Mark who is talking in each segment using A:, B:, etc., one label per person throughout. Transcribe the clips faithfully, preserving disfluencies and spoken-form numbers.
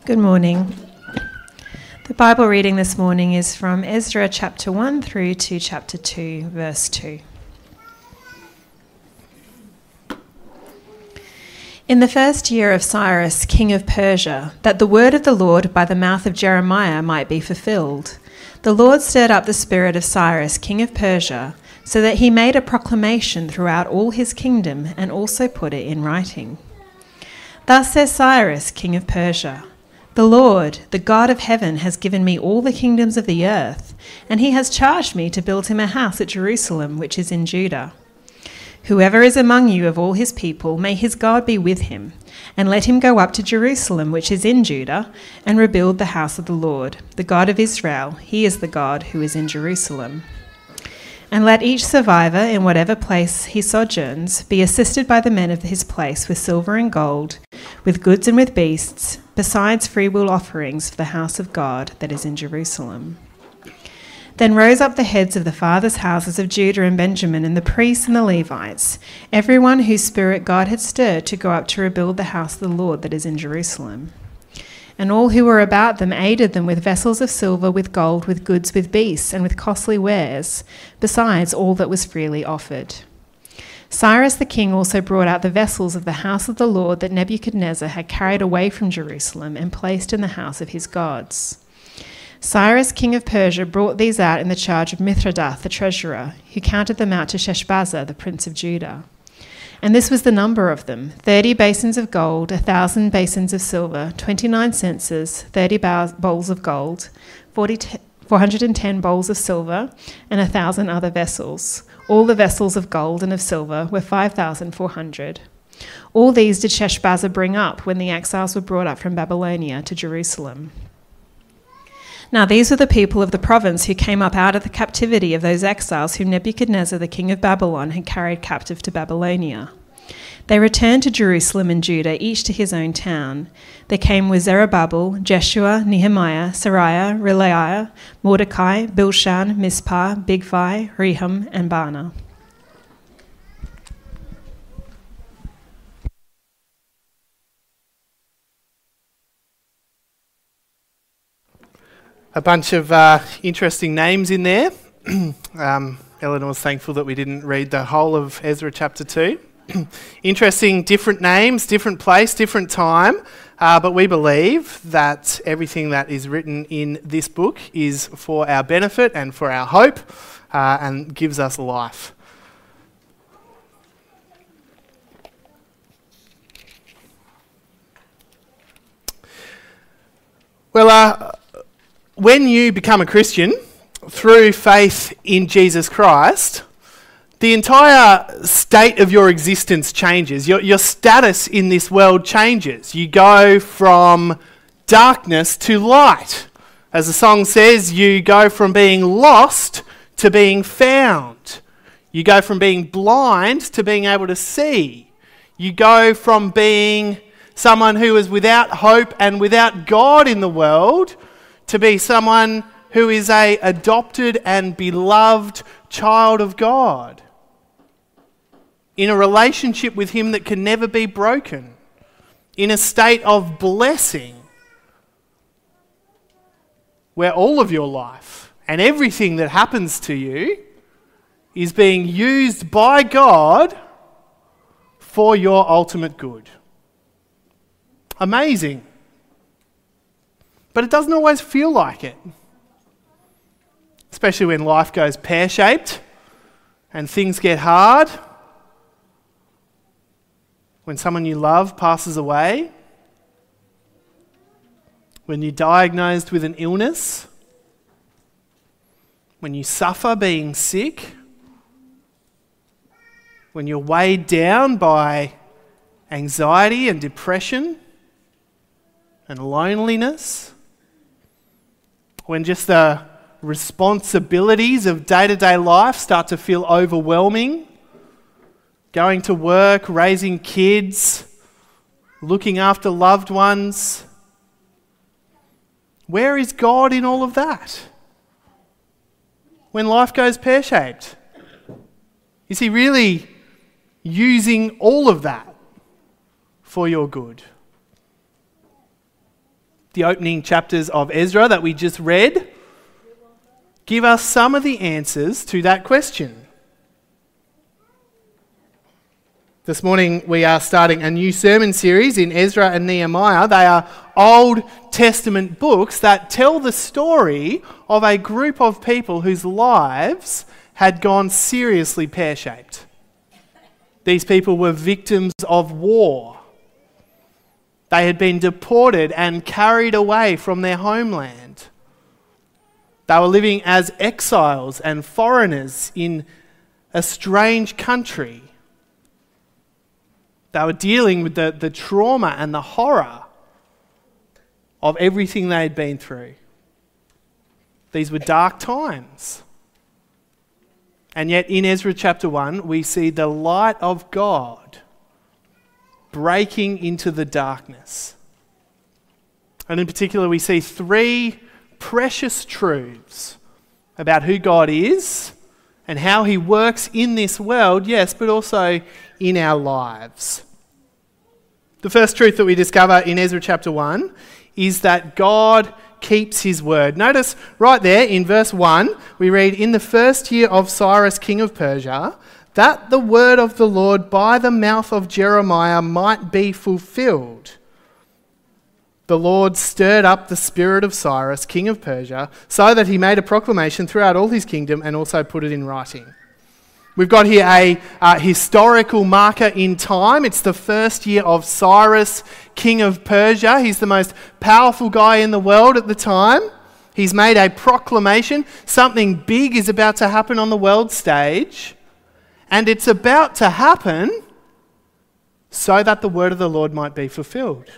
A: Good morning. The Bible reading this morning is from Ezra chapter one through to chapter two, verse two. In the first year of Cyrus, king of Persia, that the word of the Lord by the mouth of Jeremiah might be fulfilled, the Lord stirred up the spirit of Cyrus, king of Persia, so that he made a proclamation throughout all his kingdom and also put it in writing. Thus says Cyrus, king of Persia, "The Lord, the God of heaven, has given me all the kingdoms of the earth, and he has charged me to build him a house at Jerusalem, which is in Judah. Whoever is among you of all his people, may his God be with him, and let him go up to Jerusalem, which is in Judah, and rebuild the house of the Lord, the God of Israel. He is the God who is in Jerusalem. And let each survivor, in whatever place he sojourns, be assisted by the men of his place with silver and gold, with goods and with beasts, besides freewill offerings for the house of God that is in Jerusalem." Then rose up the heads of the fathers' houses of Judah and Benjamin, and the priests and the Levites, everyone whose spirit God had stirred to go up to rebuild the house of the Lord that is in Jerusalem. And all who were about them aided them with vessels of silver, with gold, with goods, with beasts, and with costly wares, besides all that was freely offered. Cyrus the king also brought out the vessels of the house of the Lord that Nebuchadnezzar had carried away from Jerusalem and placed in the house of his gods. Cyrus king of Persia brought these out in the charge of Mithredath the treasurer, who counted them out to Sheshbazzar the prince of Judah. And this was the number of them: thirty basins of gold, a thousand basins of silver, twenty-nine censers, thirty bowls of gold, forty t- four hundred ten bowls of silver, and a thousand other vessels. All the vessels of gold and of silver were five thousand four hundred. All these did Sheshbazzar bring up when the exiles were brought up from Babylonia to Jerusalem. Now these were the people of the province who came up out of the captivity of those exiles whom Nebuchadnezzar the king of Babylon had carried captive to Babylonia. They returned to Jerusalem and Judah, each to his own town. They came with Zerubbabel, Jeshua, Nehemiah, Sariah, Reelaiah, Mordecai, Bilshan, Mispah, Bigvai, Rehum, and Baanah.
B: A bunch of uh, interesting names in there. um, Eleanor's thankful that we didn't read the whole of Ezra chapter two. Interesting, different names, different place, different time, uh, but we believe that everything that is written in this book is for our benefit and for our hope, uh, and gives us life. Well, uh, when you become a Christian through faith in Jesus Christ, the entire state of your existence changes. Your, your status in this world changes. You go from darkness to light. As the song says, you go from being lost to being found. You go from being blind to being able to see. You go from being someone who is without hope and without God in the world to be someone who is a adopted and beloved child of God, in a relationship with him that can never be broken, in a state of blessing, where all of your life and everything that happens to you is being used by God for your ultimate good. Amazing. But it doesn't always feel like it. Especially when life goes pear-shaped and things get hard. When someone you love passes away. When you're diagnosed with an illness. When you suffer being sick. When you're weighed down by anxiety and depression and loneliness. When just the responsibilities of day-to-day life start to feel overwhelming. Going to work, raising kids, looking after loved ones. Where is God in all of that? When life goes pear-shaped? Is he really using all of that for your good? the opening chapters of Ezra that we just read give us some of the answers to that question. This morning we are starting a new sermon series in Ezra and Nehemiah. They are Old Testament books that tell the story of a group of people whose lives had gone seriously pear-shaped. These people were victims of war. They had been deported and carried away from their homeland. They were living as exiles and foreigners in a strange country. They were dealing with the, the trauma and the horror of everything they had been through. These were dark times. And yet in Ezra chapter one, we see the light of God breaking into the darkness. And in particular, we see three precious truths about who God is and how he works in this world, yes, but also in our lives. The first truth that we discover in Ezra chapter one is that God keeps his word. Notice right there in verse one, we read, "In the first year of Cyrus, king of Persia, that the word of the Lord by the mouth of Jeremiah might be fulfilled. The Lord stirred up the spirit of Cyrus, king of Persia, so that he made a proclamation throughout all his kingdom and also put it in writing." We've got here a uh, historical marker in time. It's the first year of Cyrus, king of Persia. He's the most powerful guy in the world at the time. He's made a proclamation. Something big is about to happen on the world stage. And it's about to happen so that the word of the Lord might be fulfilled.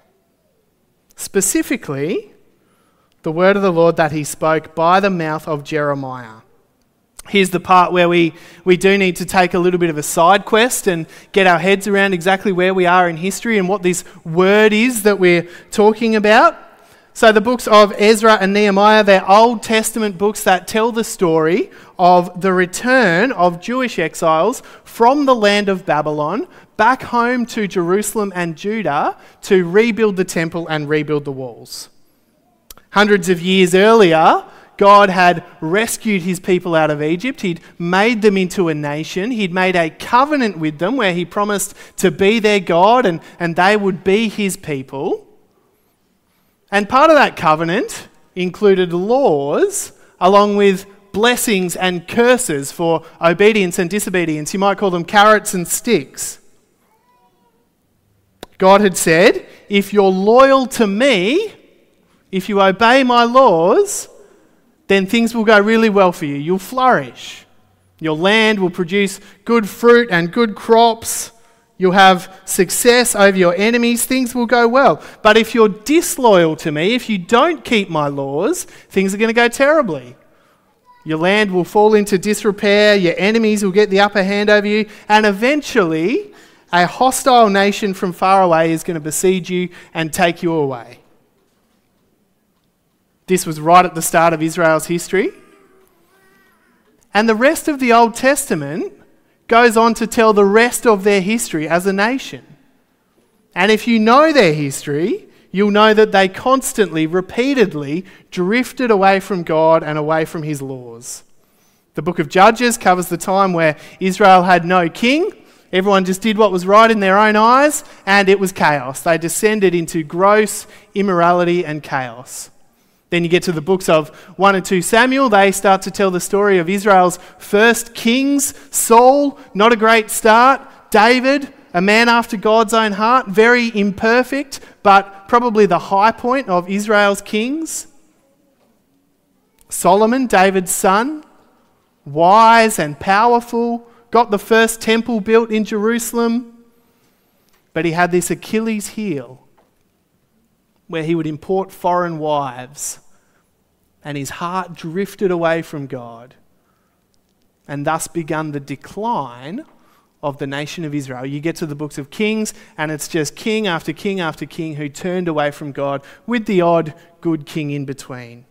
B: Specifically, the word of the Lord that he spoke by the mouth of Jeremiah. Here's the part where we, we do need to take a little bit of a side quest and get our heads around exactly where we are in history and what this word is that we're talking about. So the books of Ezra and Nehemiah, they're Old Testament books that tell the story of the return of Jewish exiles from the land of Babylon back home to Jerusalem and Judah to rebuild the temple and rebuild the walls. Hundreds of years earlier, God had rescued his people out of Egypt. He'd made them into a nation. He'd made a covenant with them where he promised to be their God and, and they would be his people. And part of that covenant included laws along with blessings and curses for obedience and disobedience. You might call them carrots and sticks. God had said, if you're loyal to me, if you obey my laws, then things will go really well for you. You'll flourish. Your land will produce good fruit and good crops. You'll have success over your enemies. Things will go well. But if you're disloyal to me, if you don't keep my laws, things are going to go terribly. Your land will fall into disrepair. Your enemies will get the upper hand over you. And eventually, a hostile nation from far away is going to besiege you and take you away. This was right at the start of Israel's history. And the rest of the Old Testament goes on to tell the rest of their history as a nation. And if you know their history, you'll know that they constantly, repeatedly drifted away from God and away from his laws. The book of Judges covers the time where Israel had no king. Everyone just did what was right in their own eyes, and it was chaos. They descended into gross immorality and chaos. Then you get to the books of one and two Samuel. They start to tell the story of Israel's first kings. Saul, not a great start. David, a man after God's own heart. Very imperfect, but probably the high point of Israel's kings. Solomon, David's son, wise and powerful. Got the first temple built in Jerusalem. But he had this Achilles heel where he would import foreign wives. And his heart drifted away from God, and thus began the decline of the nation of Israel. You get to the books of Kings, and it's just king after king after king who turned away from God, with the odd good king in between.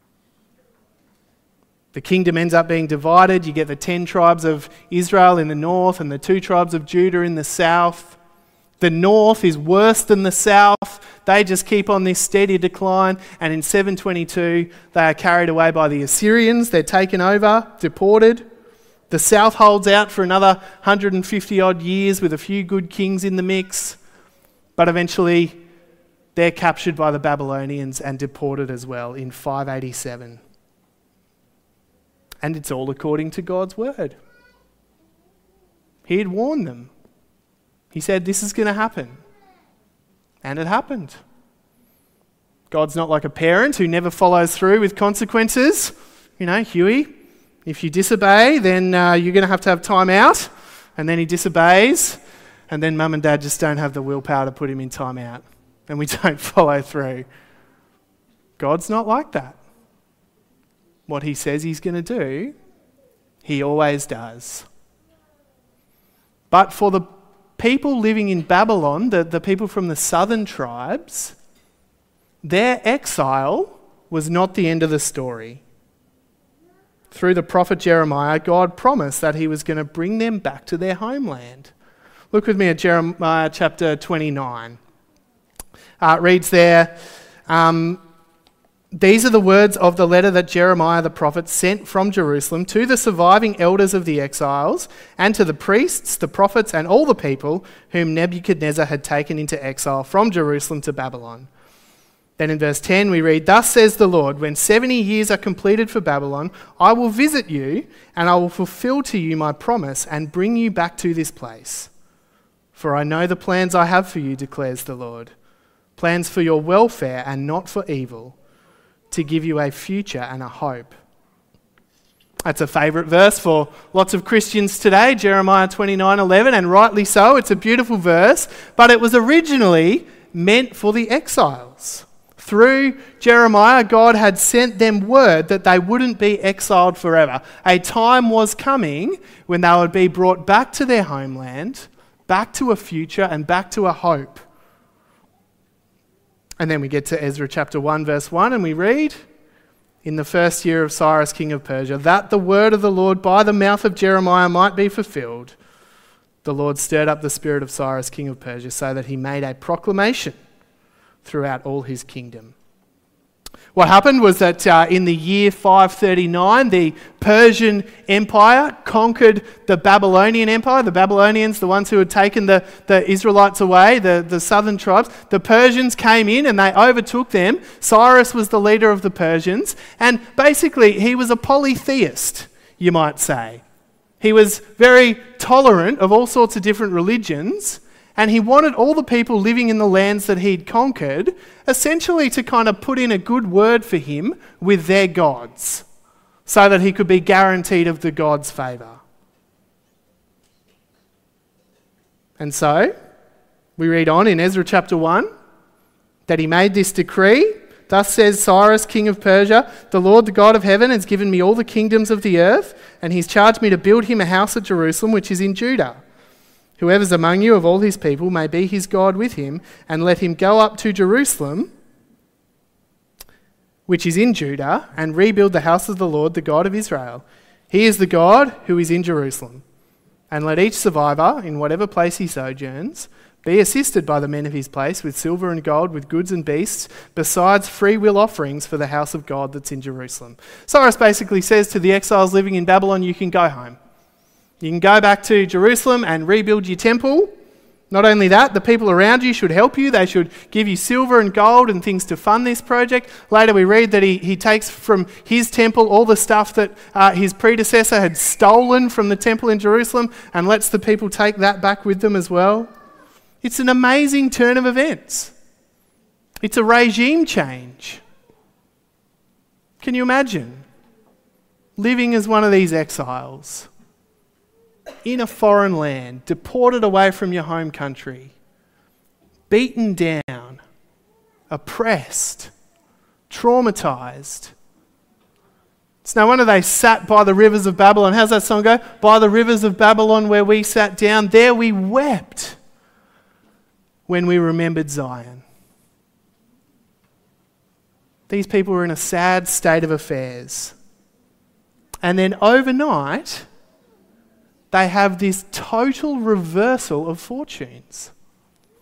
B: The kingdom ends up being divided. You get the ten tribes of Israel in the north and the two tribes of Judah in the south. The north is worse than the south. They just keep on this steady decline. And in seven twenty-two, they are carried away by the Assyrians. They're taken over, deported. The south holds out for another one hundred fifty odd years with a few good kings in the mix. But eventually, they're captured by the Babylonians and deported as well in five eighty-seven. And it's all according to God's word. He had warned them. He said, this is going to happen. And it happened. God's not like a parent who never follows through with consequences. You know, Huey, if you disobey, then uh, you're going to have to have time out. And then he disobeys. And then mum and dad just don't have the willpower to put him in time out. And we don't follow through. God's not like that. What he says he's going to do, he always does. But for the people living in Babylon, the, the people from the southern tribes, their exile was not the end of the story. Through the prophet Jeremiah, God promised that he was going to bring them back to their homeland. Look with me at Jeremiah chapter twenty-nine. Uh, it reads there, um, these are the words of the letter that Jeremiah the prophet sent from Jerusalem to the surviving elders of the exiles and to the priests, the prophets, and all the people whom Nebuchadnezzar had taken into exile from Jerusalem to Babylon. Then in verse ten we read, thus says the Lord, when seventy years are completed for Babylon, I will visit you and I will fulfill to you my promise and bring you back to this place. For I know the plans I have for you, declares the Lord, plans for your welfare and not for evil, to give you a future and a hope. That's a favourite verse for lots of Christians today, Jeremiah twenty-nine eleven, and rightly so. It's a beautiful verse, but it was originally meant for the exiles. Through Jeremiah, God had sent them word that they wouldn't be exiled forever. A time was coming when they would be brought back to their homeland, back to a future and back to a hope. And then we get to Ezra chapter one verse one and we read, in the first year of Cyrus king of Persia, that the word of the Lord by the mouth of Jeremiah might be fulfilled, the Lord stirred up the spirit of Cyrus king of Persia so that he made a proclamation throughout all his kingdom. What happened was that uh, in the year five thirty-nine, the Persian Empire conquered the Babylonian Empire. The Babylonians, the ones who had taken the, the Israelites away, the, the southern tribes, the Persians came in and they overtook them. Cyrus was the leader of the Persians, and basically he was a polytheist, you might say. He was very tolerant of all sorts of different religions, and he wanted all the people living in the lands that he'd conquered essentially to kind of put in a good word for him with their gods so that he could be guaranteed of the gods' favour. And so, we read on in Ezra chapter one that he made this decree. Thus says Cyrus, king of Persia, the Lord, the God of heaven, has given me all the kingdoms of the earth, and he's charged me to build him a house at Jerusalem, which is in Judah. Whoever's among you of all his people may be his God with him, and let him go up to Jerusalem, which is in Judah, and rebuild the house of the Lord, the God of Israel. He is the God who is in Jerusalem. And let each survivor, in whatever place he sojourns, be assisted by the men of his place with silver and gold, with goods and beasts, besides free will offerings for the house of God that's in Jerusalem. Cyrus basically says to the exiles living in Babylon, you can go home. You can go back to Jerusalem and rebuild your temple. Not only that, the people around you should help you. They should give you silver and gold and things to fund this project. Later we read that he, he takes from his temple all the stuff that uh, his predecessor had stolen from the temple in Jerusalem and lets the people take that back with them as well. It's an amazing turn of events. It's a regime change. Can you imagine living as one of these exiles in a foreign land, deported away from your home country, beaten down, oppressed, traumatised? It's no wonder they sat by the rivers of Babylon. How's that song go? By the rivers of Babylon where we sat down, there we wept when we remembered Zion. These people were in a sad state of affairs. And then overnight, they have this total reversal of fortunes.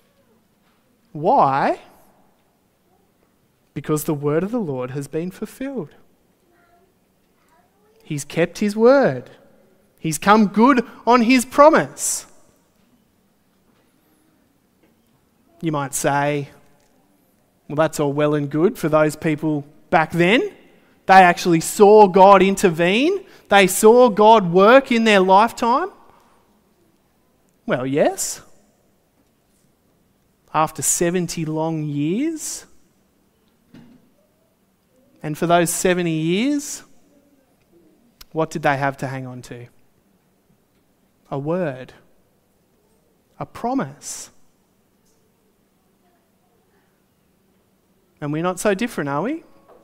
B: Why? Because the word of the Lord has been fulfilled. He's kept his word. He's come good on his promise. You might say, well, that's all well and good for those people back then. They actually saw God intervene. They saw God work in their lifetime. Well, yes. After seventy long years. And for those seventy years, what did they have to hang on to? A word. A promise. And we're not so different, are we?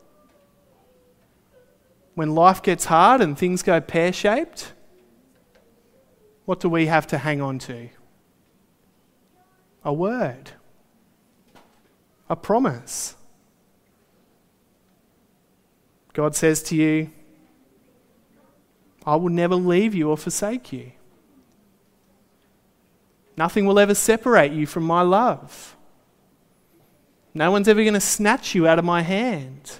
B: When life gets hard and things go pear-shaped, what do we have to hang on to? A word. A promise. God says to you, I will never leave you or forsake you. Nothing will ever separate you from my love. No one's ever going to snatch you out of my hand.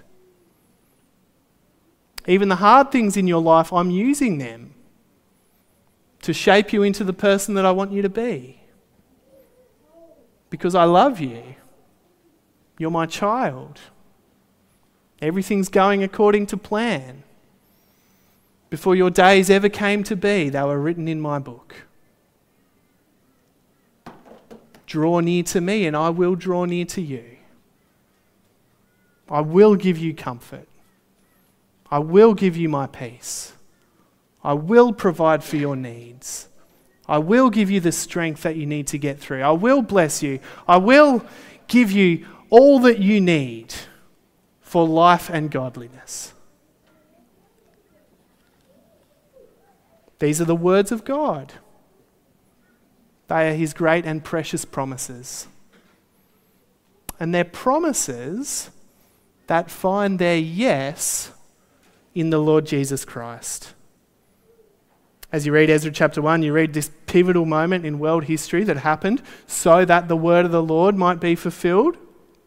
B: Even the hard things in your life, I'm using them to shape you into the person that I want you to be. Because I love you. You're my child. Everything's going according to plan. Before your days ever came to be, they were written in my book. Draw near to me and I will draw near to you. I will give you comfort. I will give you my peace. I will provide for your needs. I will give you the strength that you need to get through. I will bless you. I will give you all that you need for life and godliness. These are the words of God. They are his great and precious promises. And they're promises that find their yes in the Lord Jesus Christ. As you read Ezra chapter one, you read this pivotal moment in world history that happened so that the word of the Lord might be fulfilled.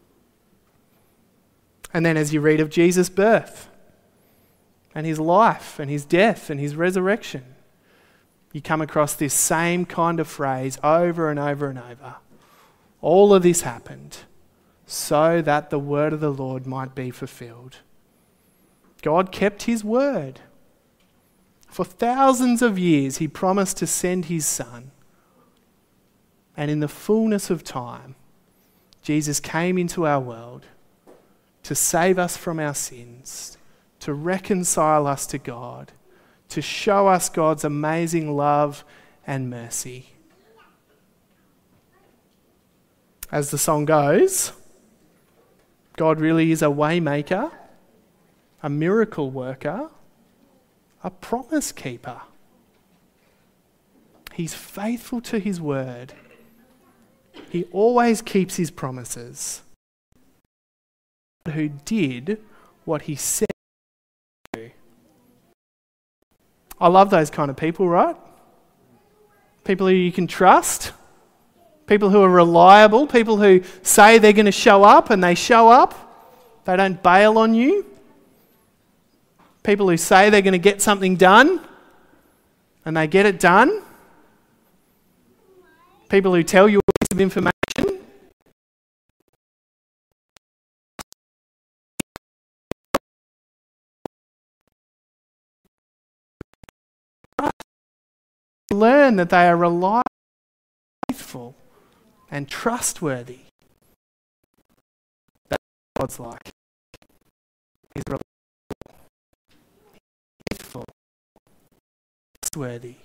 B: And then as you read of Jesus' birth and his life and his death and his resurrection, you come across this same kind of phrase over and over and over. All of this happened so that the word of the Lord might be fulfilled. God kept his word. For thousands of years he promised to send his son. And in the fullness of time, Jesus came into our world to save us from our sins, to reconcile us to God, to show us God's amazing love and mercy. As the song goes, God really is a way maker, a miracle worker, a promise keeper. He's faithful to his word. He always keeps his promises. Who did what he said to do. I love those kind of people, right? People who you can trust. People who are reliable. People who say they're going to show up and they show up. They don't bail on you. People who say they're going to get something done and they get it done. People who tell you a piece of information. Learn that they are reliable, faithful, and trustworthy. That's what God's like. He's reliable, faithful, trustworthy.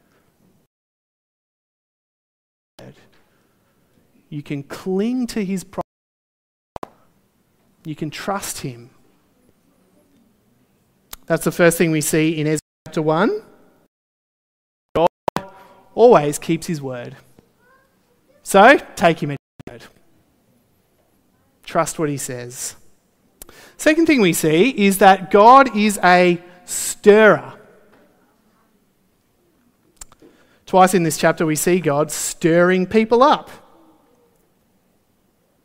B: You can cling to his promise. You can trust him. That's the first thing we see in Ezra chapter one. God always keeps his word. So, take him at his word. Trust what he says. Second thing we see is that God is a stirrer. Twice in this chapter we see God stirring people up.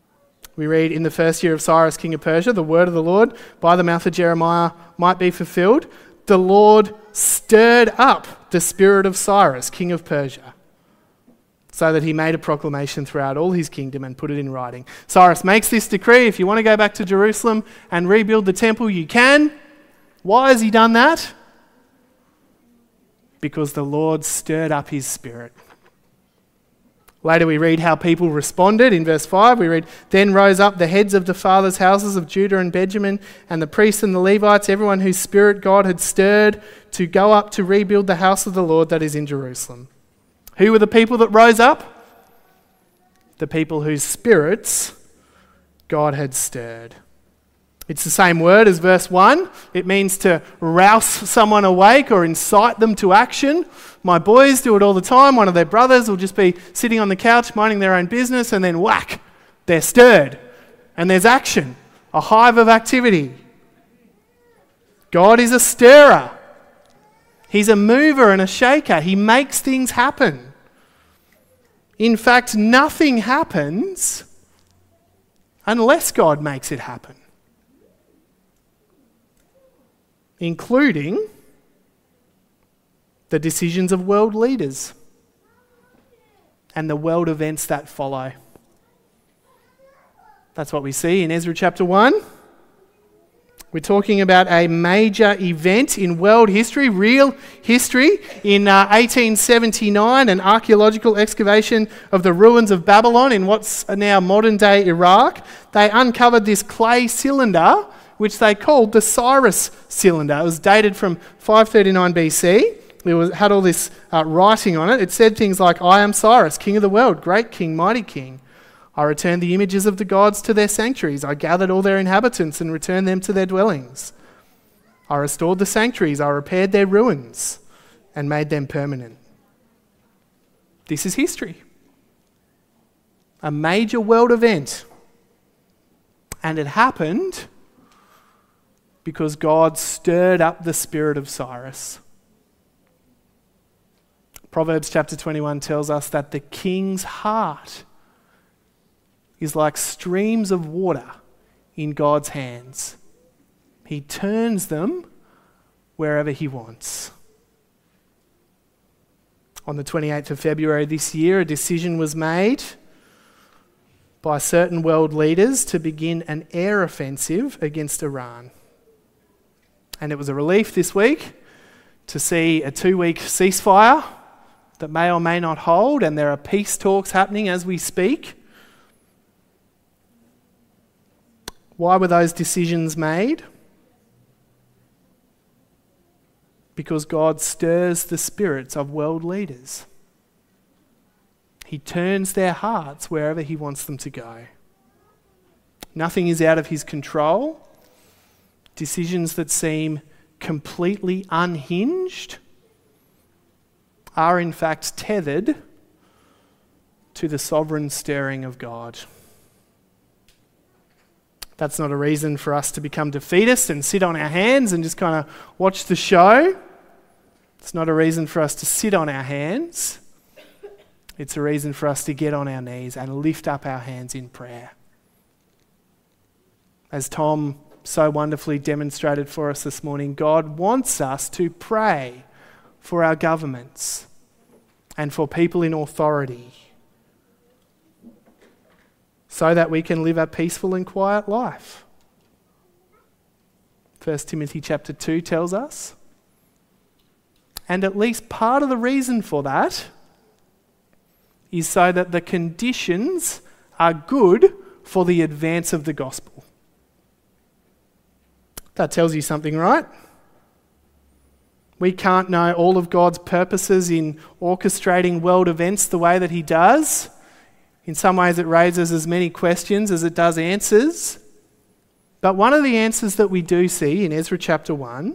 B: We read, in the first year of Cyrus, king of Persia, the word of the Lord by the mouth of Jeremiah might be fulfilled. The Lord stirred up the spirit of Cyrus, king of Persia, so that he made a proclamation throughout all his kingdom and put it in writing. Cyrus makes this decree: if you want to go back to Jerusalem and rebuild the temple, you can. Why has he done that? Because the Lord stirred up his spirit. Later we read how people responded. In verse five we read, then rose up the heads of the fathers' houses of Judah and Benjamin, and the priests and the Levites, everyone whose spirit God had stirred, to go up to rebuild the house of the Lord that is in Jerusalem. Who were the people that rose up? The people whose spirits God had stirred. It's the same word as verse one. It means to rouse someone awake or incite them to action. My boys do it all the time. One of their brothers will just be sitting on the couch minding their own business, and then whack, they're stirred. And there's action, a hive of activity. God is a stirrer. He's a mover and a shaker. He makes things happen. In fact, nothing happens unless God makes it happen, including the decisions of world leaders and the world events that follow. That's what we see in Ezra chapter one. We're talking about a major event in world history, real history. In uh, eighteen seventy-nine, an archaeological excavation of the ruins of Babylon in what's now modern-day Iraq, they uncovered this clay cylinder, which they called the Cyrus cylinder. It was dated from five thirty-nine B C. It was, had all this uh, writing on it. It said things like, I am Cyrus, king of the world, great king, mighty king. I returned the images of the gods to their sanctuaries. I gathered all their inhabitants and returned them to their dwellings. I restored the sanctuaries. I repaired their ruins and made them permanent. This is history. A major world event. And it happened because God stirred up the spirit of Cyrus. Proverbs chapter twenty-one tells us that the king's heart is like streams of water in God's hands. He turns them wherever he wants. On the twenty-eighth of February this year, a decision was made by certain world leaders to begin an air offensive against Iran. And it was a relief this week to see a two-week ceasefire that may or may not hold, and there are peace talks happening as we speak. Why were those decisions made? Because God stirs the spirits of world leaders. He turns their hearts wherever he wants them to go. Nothing is out of his control. Decisions that seem completely unhinged are in fact tethered to the sovereign stirring of God. That's not a reason for us to become defeatists and sit on our hands and just kind of watch the show. It's not a reason for us to sit on our hands. It's a reason for us to get on our knees and lift up our hands in prayer. As Tom so wonderfully demonstrated for us this morning, God wants us to pray for our governments and for people in authority so that we can live a peaceful and quiet life. First Timothy chapter two tells us. And at least part of the reason for that is so that the conditions are good for the advance of the gospel. That tells you something, right? We can't know all of God's purposes in orchestrating world events the way that he does. In some ways it raises as many questions as it does answers. But one of the answers that we do see in Ezra chapter one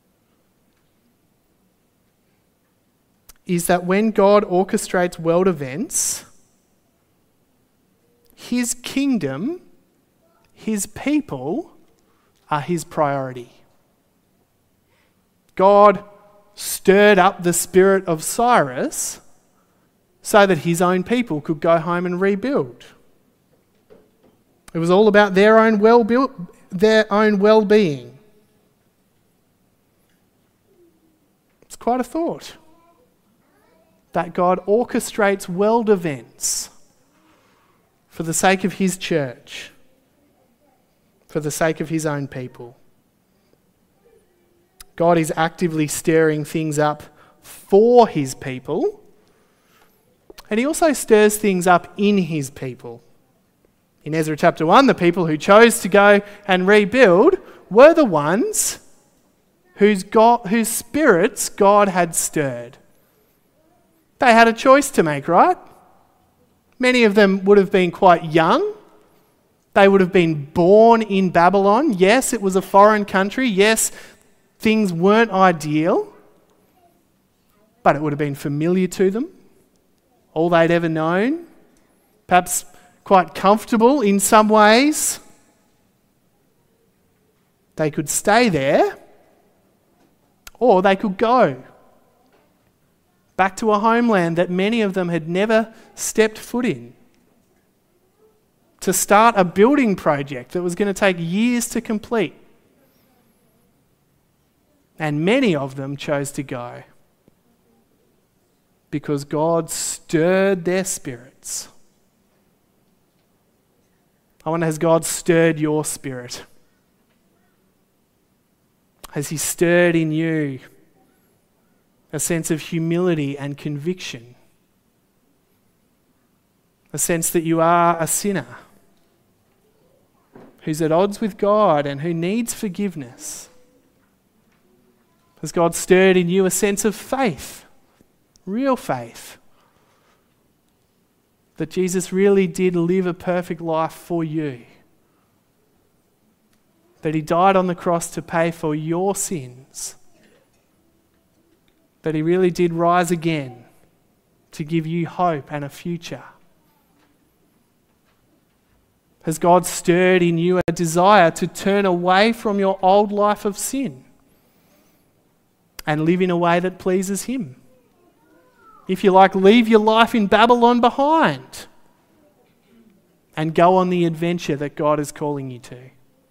B: is that when God orchestrates world events, his kingdom, his people are his priority. God stirred up the spirit of Cyrus so that his own people could go home and rebuild. It was all about their own well their own well-being. It's quite a thought that God orchestrates world events for the sake of his church, for the sake of his own people. God is actively stirring things up for his people, and he also stirs things up in his people. In Ezra chapter one, the people who chose to go and rebuild were the ones whose, God, whose spirits God had stirred. They had a choice to make, right? Many of them would have been quite young. They would have been born in Babylon. Yes, it was a foreign country. Yes, things weren't ideal, but it would have been familiar to them, all they'd ever known, perhaps quite comfortable in some ways. They could stay there, or they could go back to a homeland that many of them had never stepped foot in, to start a building project that was going to take years to complete. And many of them chose to go because God stirred their spirits. I wonder, has God stirred your spirit? Has he stirred in you a sense of humility and conviction? A sense that you are a sinner who's at odds with God and who needs forgiveness? Has God stirred in you a sense of faith, real faith, that Jesus really did live a perfect life for you? That he died on the cross to pay for your sins? That he really did rise again to give you hope and a future? Has God stirred in you a desire to turn away from your old life of sin and live in a way that pleases him? If you like, leave your life in Babylon behind and go on the adventure that God is calling you to.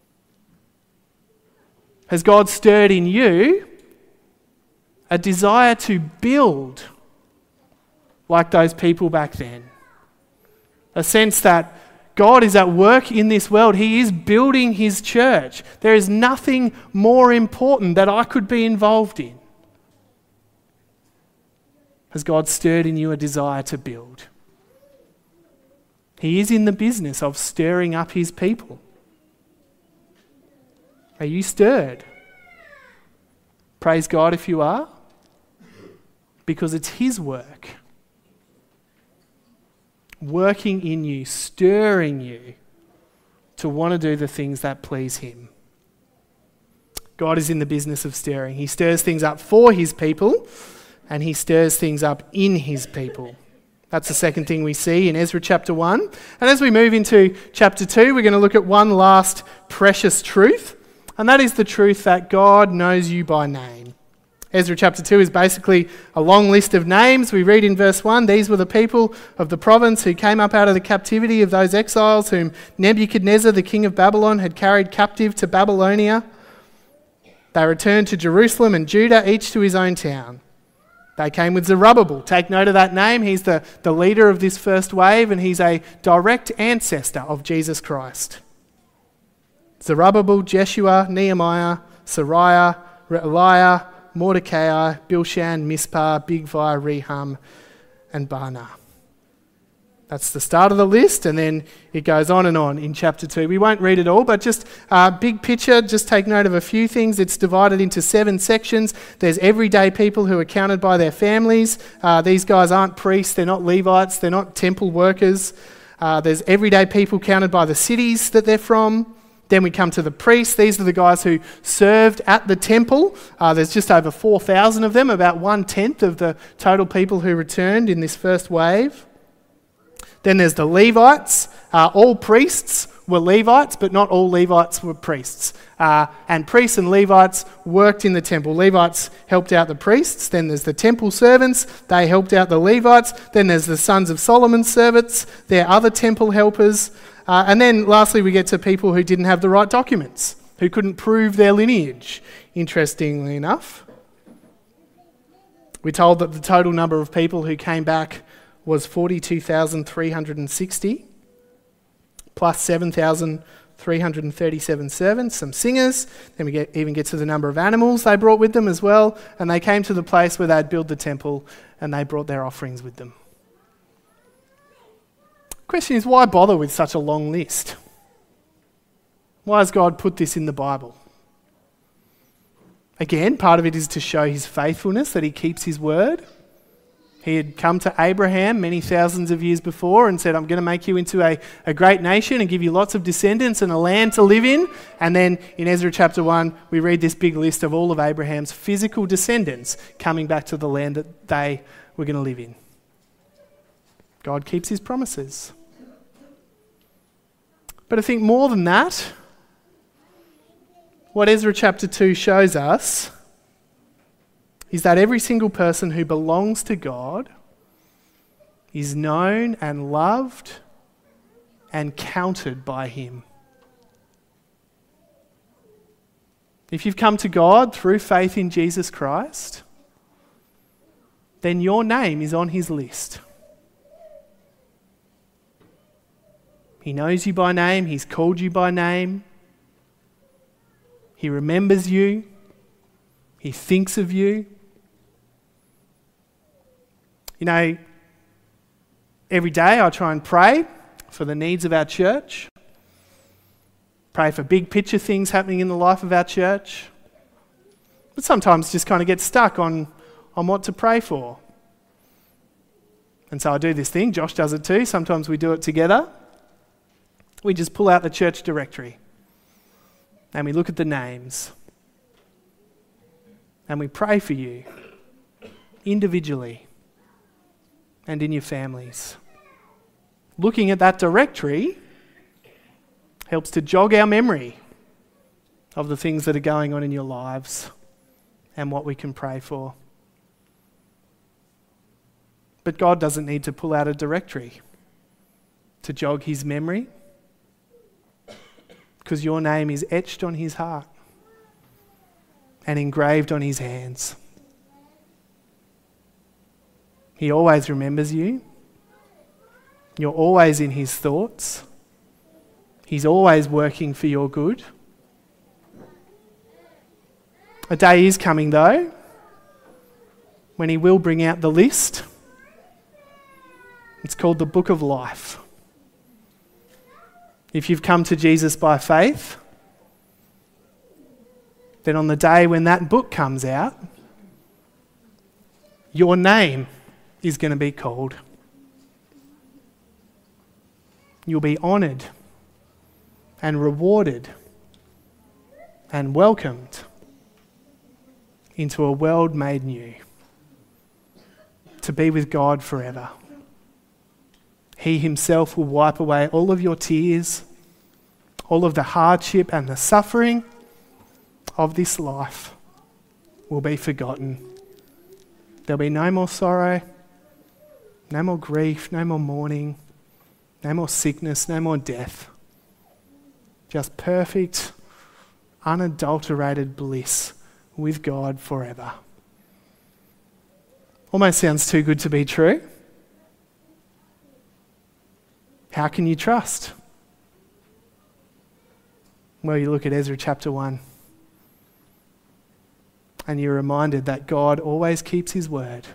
B: Has God stirred in you a desire to build like those people back then? A sense that God is at work in this world. He is building his church. There is nothing more important that I could be involved in. Has God stirred in you a desire to build? He is in the business of stirring up his people. Are you stirred? Praise God if you are, because it's his work, working in you, stirring you to want to do the things that please him. God is in the business of stirring. He stirs things up for his people, and he stirs things up in his people. That's the second thing we see in Ezra chapter one. And as we move into chapter two, we're going to look at one last precious truth, and that is the truth that God knows you by name. Ezra chapter two is basically a long list of names. We read in verse one, these were the people of the province who came up out of the captivity of those exiles whom Nebuchadnezzar, the king of Babylon, had carried captive to Babylonia. They returned to Jerusalem and Judah, each to his own town. They came with Zerubbabel. Take note of that name. He's the, the leader of this first wave, and he's a direct ancestor of Jesus Christ. Zerubbabel, Jeshua, Nehemiah, Sariah, Realiah, Mordecai, Bilshan, Mispah, Bigvai, Rehum, and Baanah. That's the start of the list, and then it goes on and on in chapter two. We won't read it all, but just uh, big picture, just take note of a few things. It's divided into seven sections. There's everyday people who are counted by their families. Uh, these guys aren't priests, they're not Levites, they're not temple workers. Uh, there's everyday people counted by the cities that they're from. Then we come to the priests. These are the guys who served at the temple. Uh, there's just over four thousand of them, about one-tenth of the total people who returned in this first wave. Then there's the Levites. Uh, all priests were Levites, but not all Levites were priests. Uh, and priests and Levites worked in the temple. Levites helped out the priests. Then there's the temple servants. They helped out the Levites. Then there's the sons of Solomon's servants. They're other temple helpers. Uh, and then lastly, we get to people who didn't have the right documents, who couldn't prove their lineage, interestingly enough. We're told that the total number of people who came back was forty-two thousand three hundred sixty, plus seven thousand three hundred thirty-seven servants, some singers. Then we get, even get to the number of animals they brought with them as well. And they came to the place where they'd build the temple, and they brought their offerings with them. Question is, why bother with such a long list? Why has God put this in the Bible? Again, part of it is to show his faithfulness, that he keeps his word. He had come to Abraham many thousands of years before and said, I'm going to make you into a, a great nation and give you lots of descendants and a land to live in. And then in Ezra chapter one, we read this big list of all of Abraham's physical descendants coming back to the land that they were going to live in. God keeps his promises. But I think more than that, what Ezra chapter two shows us is that every single person who belongs to God is known and loved and counted by him. If you've come to God through faith in Jesus Christ, then your name is on his list. He knows you by name, he's called you by name, he remembers you, he thinks of you. You know, every day I try and pray for the needs of our church, pray for big picture things happening in the life of our church, but sometimes just kind of get stuck on, on what to pray for. And so I do this thing, Josh does it too, sometimes we do it together. We just pull out the church directory and we look at the names and we pray for you individually and in your families. Looking at that directory helps to jog our memory of the things that are going on in your lives and what we can pray for. But God doesn't need to pull out a directory to jog his memory, because your name is etched on his heart and engraved on his hands. He always remembers you. You're always in his thoughts. He's always working for your good. A day is coming, though, when he will bring out the list. It's called the Book of Life. If you've come to Jesus by faith, then on the day when that book comes out, your name is going to be called. You'll be honoured and rewarded and welcomed into a world made new, to be with God forever. He himself will wipe away all of your tears, all of the hardship and the suffering of this life will be forgotten. There'll be no more sorrow, no more grief, no more mourning, no more sickness, no more death. Just perfect, unadulterated bliss with God forever. Almost sounds too good to be true. How can you trust? Well, you look at Ezra chapter one and you're reminded that God always keeps his word.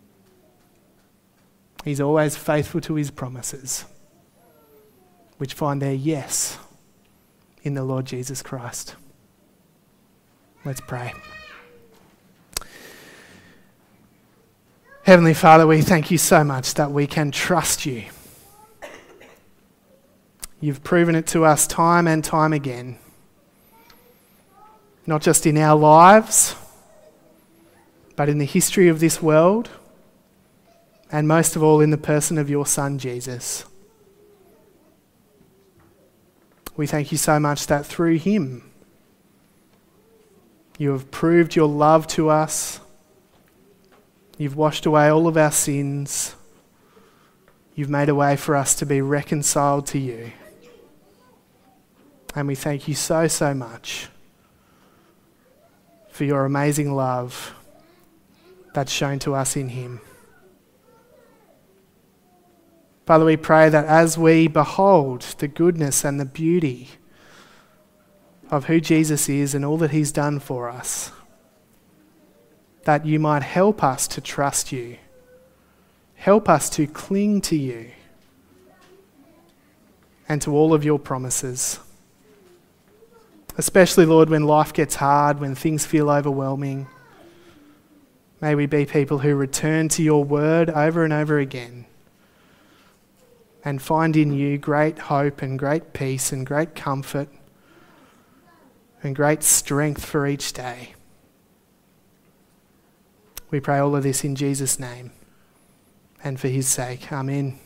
B: He's always faithful to his promises, which find their yes in the Lord Jesus Christ. Let's pray. Heavenly Father, we thank you so much that we can trust you. You've proven it to us time and time again, not just in our lives, but in the history of this world, and most of all in the person of your Son, Jesus. We thank you so much that through him, you have proved your love to us. You've washed away all of our sins. You've made a way for us to be reconciled to you. And we thank you so, so much for your amazing love that's shown to us in him. Father, we pray that as we behold the goodness and the beauty of who Jesus is and all that he's done for us, that you might help us to trust you. Help us to cling to you and to all of your promises. Especially, Lord, when life gets hard, when things feel overwhelming. May we be people who return to your word over and over again and find in you great hope and great peace and great comfort and great strength for each day. We pray all of this in Jesus' name and for his sake. Amen.